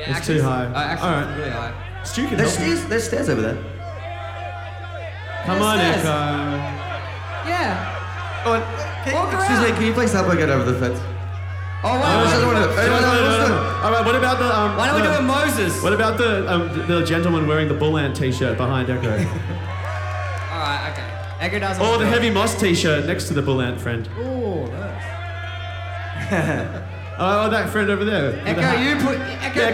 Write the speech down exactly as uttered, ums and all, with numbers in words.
it's actually, too high. Uh, actually, All right. it's really high. Stu can There's help you. stairs, there's stairs over there. Come There's on, stairs. Echo. Yeah. Go on. Can, Walk excuse me, around. can you please help her get over the fence? Oh, wait, No, wait, no, doesn't no, want to- no, anyone no, else no, wants no, to- no. All right, what about the um? Why don't we the- do a Moses? What about the um the gentleman wearing the Bull Ant t-shirt behind Echo? All right, okay. Echo does. Or the Heavy Moss t-shirt next to the Bull Ant friend. Ooh, nice. Oh, that friend over there. with the Echo, hat. you put. Echo, Yeah,